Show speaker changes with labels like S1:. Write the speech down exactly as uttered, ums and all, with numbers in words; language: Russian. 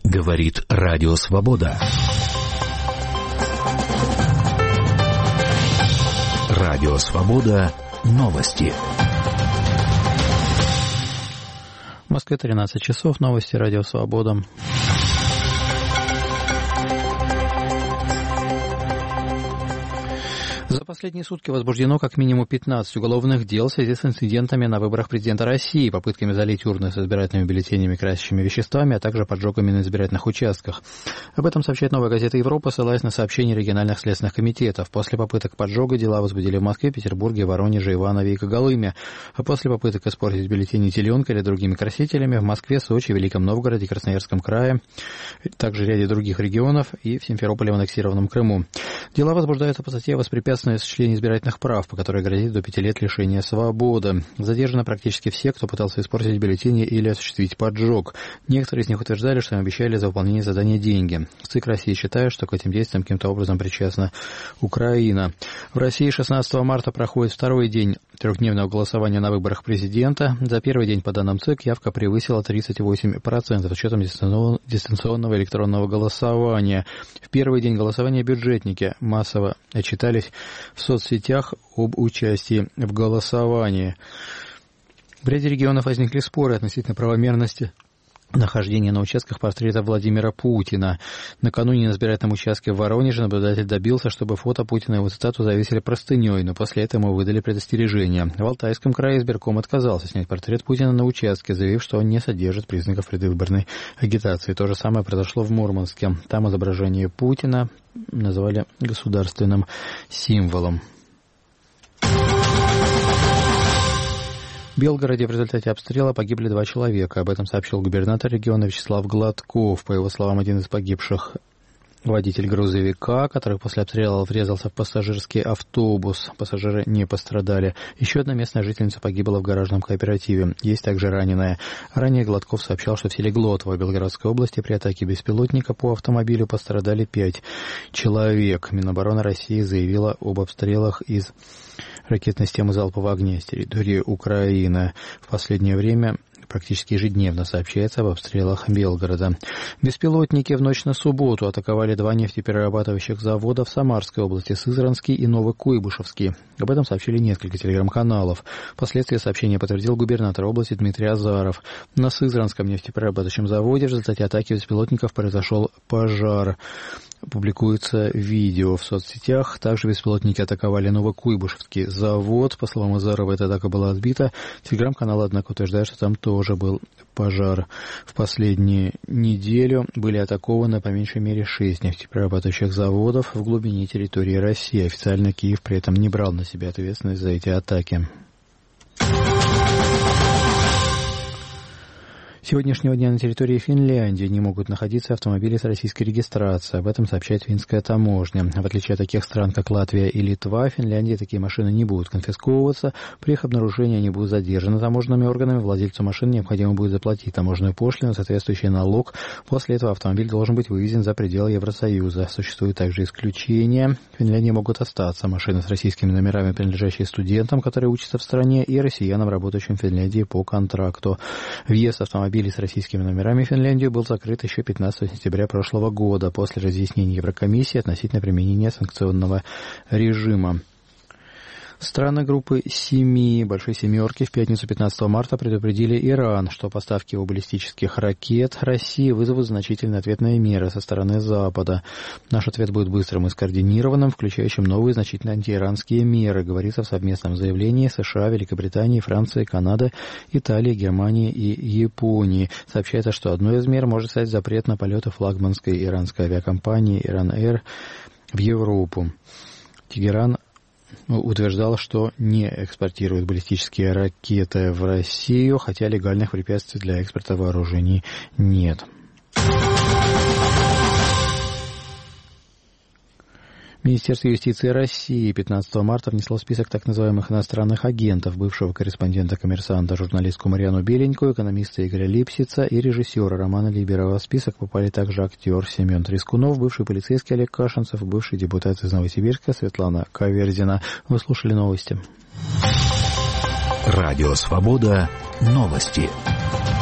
S1: Говорит Радио Свобода. Радио Свобода. Новости.
S2: В Москве тринадцать часов. Новости Радио Свобода. За последние сутки возбуждено как минимум пятнадцать уголовных дел в связи с инцидентами на выборах президента России, попытками залить урны с избирательными бюллетенями красящими веществами, а также поджогами на избирательных участках. Об этом сообщает «Новая газета Европа», ссылаясь на сообщения региональных следственных комитетов. После попыток поджога дела возбудили в Москве, Петербурге, Воронеже, Иванове и Когалыме. А после попыток испортить бюллетени теленка или другими красителями в Москве, Сочи, Великом Новгороде, Красноярском крае, также в ряде других регионов и в Симферополе в аннексированном Крыму. Дела возбуждаются по статье «Воспрепятствование осуществления избирательных прав», по которой грозит до пяти лет лишения свободы. Задержаны практически все, кто пытался испортить бюллетени или осуществить поджог. Некоторые из них утверждали, что им обещали за выполнение задания деньги. ЦИК России считает, что к этим действиям каким-то образом причастна Украина. В России шестнадцатого марта проходит второй день трехдневного голосования на выборах президента. За первый день, по данным ЦИК, явка превысила тридцать восемь процентов с учетом дистанционного электронного голосования. В первый день голосования бюджетники массово отчитались в соцсетях об участии в голосовании. В ряде регионов возникли споры относительно правомерности нахождения на участках портрета Владимира Путина. Накануне на избирательном участке в Воронеже наблюдатель добился, чтобы фото Путина и его цитату завесили простыней, но после этого ему выдали предостережение. В Алтайском крае избирком отказался снять портрет Путина на участке, заявив, что он не содержит признаков предвыборной агитации. То же самое произошло в Мурманске. Там изображение Путина называли государственным символом. В Белгороде в результате обстрела погибли два человека. Об этом сообщил губернатор региона Вячеслав Гладков. По его словам, один из погибших водитель грузовика, который после обстрела врезался в пассажирский автобус. Пассажиры не пострадали. Еще одна местная жительница погибла в гаражном кооперативе. Есть также раненая. Ранее Гладков сообщал, что в селе Глотово Белгородской области при атаке беспилотника по автомобилю пострадали пять человек. Минобороны России заявила об обстрелах из ракетной системы залпового огня с территории Украины. В последнее время практически ежедневно сообщается об обстрелах Белгорода. Беспилотники в ночь на субботу атаковали два нефтеперерабатывающих завода в Самарской области, Сызранский и Новокуйбышевский. Об этом сообщили несколько телеграм-каналов. Впоследствии сообщение подтвердил губернатор области Дмитрий Азаров. На Сызранском нефтеперерабатывающем заводе в результате атаки беспилотников произошел пожар. Публикуется видео в соцсетях. Также беспилотники атаковали Новокуйбышевский завод. По словам Азарова, эта атака была отбита. Телеграм-канал, однако, утверждает, что там тоже был пожар. В последнюю неделю были атакованы по меньшей мере шесть нефтеперерабатывающих заводов в глубине территории России. Официально Киев при этом не брал на себя ответственность за эти атаки. С сегодняшнего дня на территории Финляндии не могут находиться автомобили с российской регистрацией. Об этом сообщает финская таможня. В отличие от таких стран, как Латвия и Литва, в Финляндии такие машины не будут конфисковываться. При их обнаружении они будут задержаны таможенными органами. Владельцу машины необходимо будет заплатить таможенную пошлину, соответствующий налог. После этого автомобиль должен быть вывезен за пределы Евросоюза. Существуют также исключения. В Финляндии могут остаться машины с российскими номерами, принадлежащие студентам, которые учатся в стране, и россиянам, работающим в Финляндии по контракту. Въезд автомобилей с российскими номерами в Финляндию был закрыт еще пятнадцатого сентября прошлого года после разъяснений Еврокомиссии относительно применения санкционного режима. Страны группы семи, Большой Семерки, в пятницу пятнадцатого марта предупредили Иран, что поставки его баллистических ракет России вызовут значительные ответные меры со стороны Запада. Наш ответ будет быстрым и скоординированным, включающим новые значительные антииранские меры, говорится в совместном заявлении США, Великобритании, Франции, Канады, Италии, Германии и Японии. Сообщается, что одной из мер может стать запрет на полеты флагманской иранской авиакомпании «Иран Эйр» в Европу. Тегеран утверждал, что не экспортирует баллистические ракеты в Россию, хотя легальных препятствий для экспорта вооружений нет. Министерство юстиции России пятнадцатого марта внесло в список так называемых иностранных агентов бывшего корреспондента «Коммерсанта» журналистку Марьяну Беленькую, экономиста Игоря Липсица и режиссера Романа Либерова. В список попали также актер Семен Трескунов, бывший полицейский Олег Кашинцев, бывший депутат из Новосибирска Светлана Каверзина. Вы слушали новости.
S1: Радио «Свобода». Новости.